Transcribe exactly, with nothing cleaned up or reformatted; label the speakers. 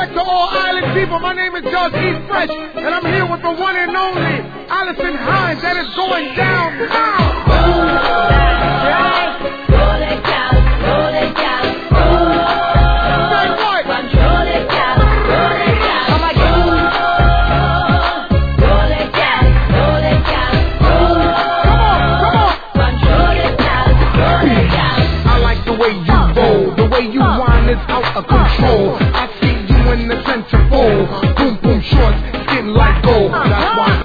Speaker 1: respect to all island people. My name is Judge E. Fresh, and I'm here with the one and only Allison Hines, and it's going down now.
Speaker 2: Roll it down, roll it down, roll.
Speaker 1: Say what?
Speaker 2: Control it down, roll it down.
Speaker 1: I like it.
Speaker 2: Roll it down, roll it down, roll.
Speaker 1: Come on, come on.
Speaker 2: Control it down, roll it down.
Speaker 1: I like the way you roll, the way you whine is out of control. I